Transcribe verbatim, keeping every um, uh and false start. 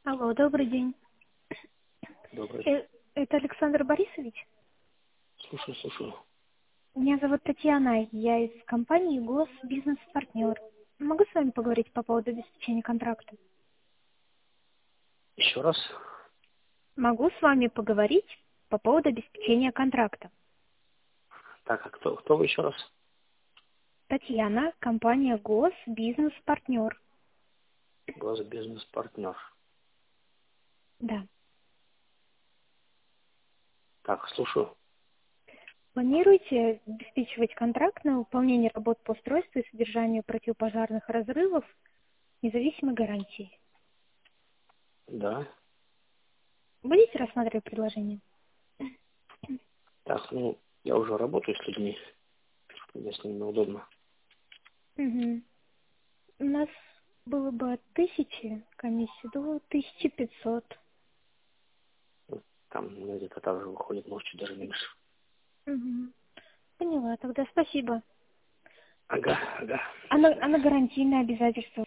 Алло, добрый день. Добрый. Э, Это Александр Борисович? Слушаю, слушаю. Меня зовут Татьяна, я из компании Госбизнес-партнер. Могу с вами поговорить по поводу обеспечения контракта? Еще раз. Могу с вами поговорить по поводу обеспечения контракта. Так, а кто, кто вы еще раз? Татьяна, компания Госбизнес-партнер. Госбизнес-партнер. Да. Так, слушаю. Планируете обеспечивать контракт на выполнение работ по устройству и содержанию противопожарных разрывов независимой гарантии? Да. Будете рассматривать предложение? Так, ну, я уже работаю с людьми. Мне с ними удобно. Угу. У нас было бы от тысячи комиссии до тысячи пятисот. Вот там ну, где-то так же выходит, может, чуть даже меньше. Угу. Поняла, тогда спасибо. Ага, ага. А До на, а свидания. на гарантийные обязательства